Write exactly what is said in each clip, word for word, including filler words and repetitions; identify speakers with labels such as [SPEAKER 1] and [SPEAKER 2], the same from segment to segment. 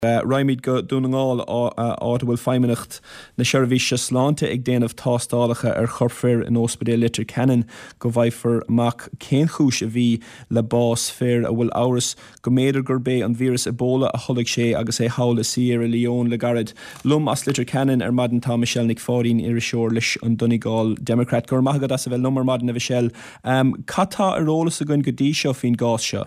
[SPEAKER 1] Raimid go dúnaáil áit bhfuil feiminecht na seirbhíse sláinte ag déanamh tástálacha ar chorfir in ospidéal litir Canan go bhfeifar amach cén chúis a bhí le bás fér a bhfuil áras go méidir gur bé an vírus Ebola a tholadh sé agus é hála Sierra Leone le garid. Lum as litir Canan ar madan tá Michelle Nic Fádaín ar a seoir leis an Donegal Democrat gur maithagad as a bheith lumar madan a bhí um, Catá ar rólas a gin go dtí seo fin gás seo?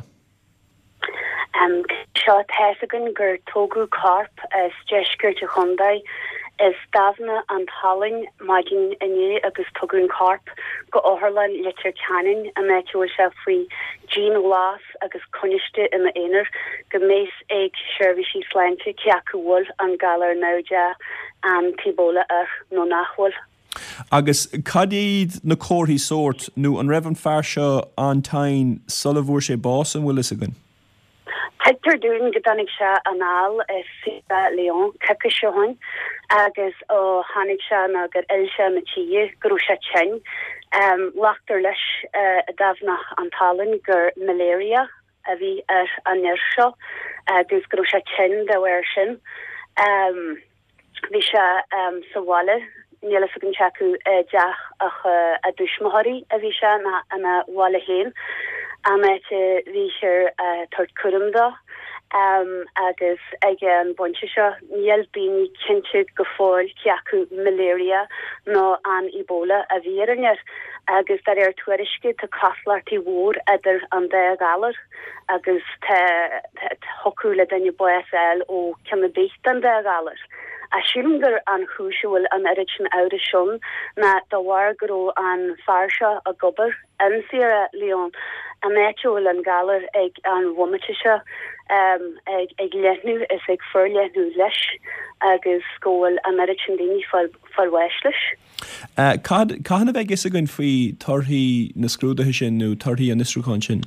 [SPEAKER 2] Um, Seo thesagan gur tógu carp is deisgur te chundai is dafna an taling magin iné agus tugun carp go óharlan litir Canan a metúil se faoi Jean Las agus coniste in the éar go méis ag seirbhísí sláinte ceacuhil an galar náide an tíbóla ar nó nachhfuil.
[SPEAKER 1] Agus cadíd na cóirthaí sort nó an raibh an fear seo an tain sulabhúir sé bás an bhfuil is agan?
[SPEAKER 2] Hector dún godannig se anál is Sierra Leone cecha seohain agus ó hánig se na gur ilse na tíí grú se tsin um, lachtar leis uh, a dafnach an talan gur malaria a bhí ar an neir seo agus grú se tsin de bhhair sin um, bhí se um, sa bhile nílas a gon teacu uh, deach ach uh, a dúsmathairí a bhí se na ana bhile héin Amete vícher uh, tart kurumda um, agus ige an bonse seo níl bíní cinse go fáil ceacu malaria nó an Ebola a bhíarnir agus dar ar tuairisce tá caslartí mhór idir an dé galar agus hocu le danne buil ó cemabécht an dé galar. A siúngur an chúisiúil an eritin áiri sin na dohhar goró an farsha a gobar in Sierra Leone a méúil an galar ag an womatisha um, ag, ag lethnú is ag fur lethnú leis agus scóil an eritin daoine farweislis.
[SPEAKER 1] Uh, Cahanna bheith is a gon faoi torthaí na scrúdathe sin nó torthaí an isrúcháin sin?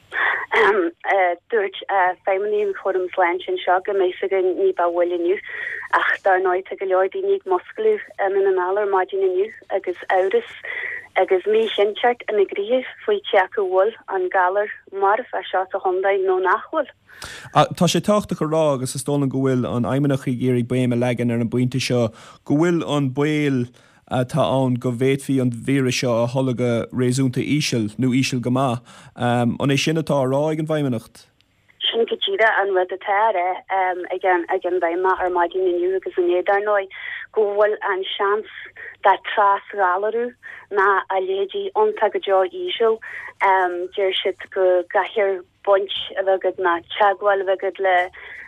[SPEAKER 2] Um, uh, dúirt uh, feiminí chum sláin sin seo go mééis agan ní ba bhfuilniu ach dar náid a go leor daoine mosclú um, in an álar maidin aniu agus áras agus mí sinseart in agríomh faoi teacu bhil an galar mar fe seo a hondaid nó nachhfuil.
[SPEAKER 1] Tá sé táachta go rá agus is tóna go bhfuil an aimimeach i ggéirí béim a legan ar an buinte seo go bhfuil an buil Uh, tá an go bhéadhí an víris seo a thulaga réasúnta íseal nó íseal go maith. Um, an é sin atá rá ag an bhaimimeacht?
[SPEAKER 2] Sin go tíre an rud atáire um, ag an bhaime ar maidin aniu agus an éadar nói go bhfuil an seans dat trás gálarú na a lédí onta go deá íseal um, deir siad go gahir buint a bhagad na teagháil a bhagad le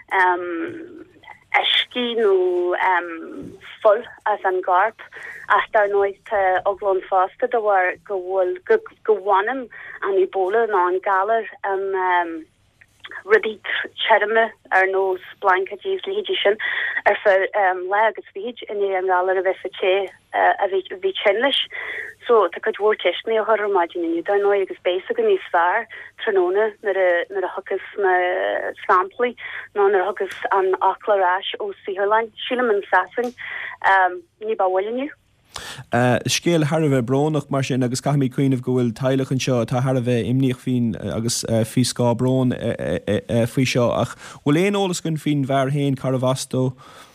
[SPEAKER 2] um, Eski no um, full as an garp as daar nooit uh, oglon faste da war gewol gewannen an Ebola na an galer en um, redit cherme er nos blanke jees legislation er for um, legus vig in e an galer a vefe a vi chenlish so te could woord testni a har imagine you don't know agus basic in is far tronone na a na a huckus na sampli no na huckus an aclarash o Sierland Shileman sassing um ni ba willin you
[SPEAKER 1] Uh, Scéal Harbheith bránach mar sin agus caithmí cuioineh go bhfuil teilech an seo tá Harbheith imníoch fin agus uh, fi scá brán uh, uh, uh, faoi seo ach bhfuil éon ólas gon fin bhar héin Caravasto?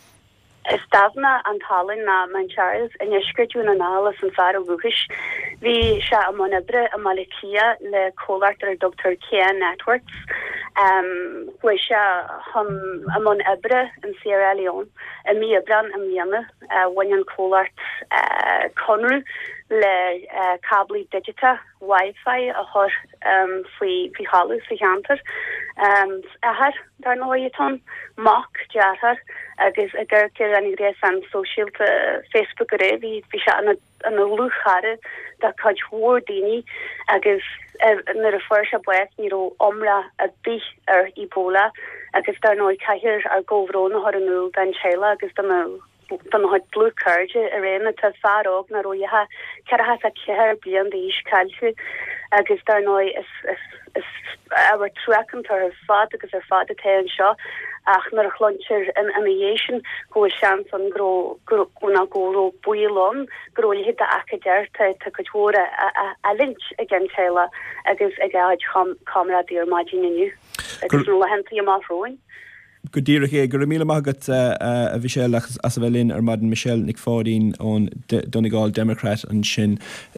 [SPEAKER 2] Is dafna an talin na man Charles in ysgritún an alas an far o búchis. Vi se a monebre a malikia le cólartar Doctor Kean Networks. Um, we se hum a mon ebre in Sierra Leone. A mi ebran a mianne uh, wanyan cólart uh, conru le uh, cabli digita Wi-Fi a hor um, fi fi halu fi hanter. Um, a har dar no yeton mock jarhar agus a gurkir an igres an social to Facebook re vi vi an an luchare da kaj wordini agus na a first a west ni ro omra a bi er Ebola agus dar no kahir ar govrona har an dan chela agus da dan had blue courage a rena ta farog na ro ha kar ha a keher blian de is kalse agus dar no is is is our tracking to her father because her father tail shot ach nar chloncher in aviation go chance an gro gro na go builon gro hit a akader ta ta kora a lynch again Taylor agus a gauge com camera dear imagine you agus no hen to your mouth rowing
[SPEAKER 1] go dtíire é gur míle mágad a bhí sé as bhelinn ar maidin Michelle Nic Fádín ón Donegal Democrat an sin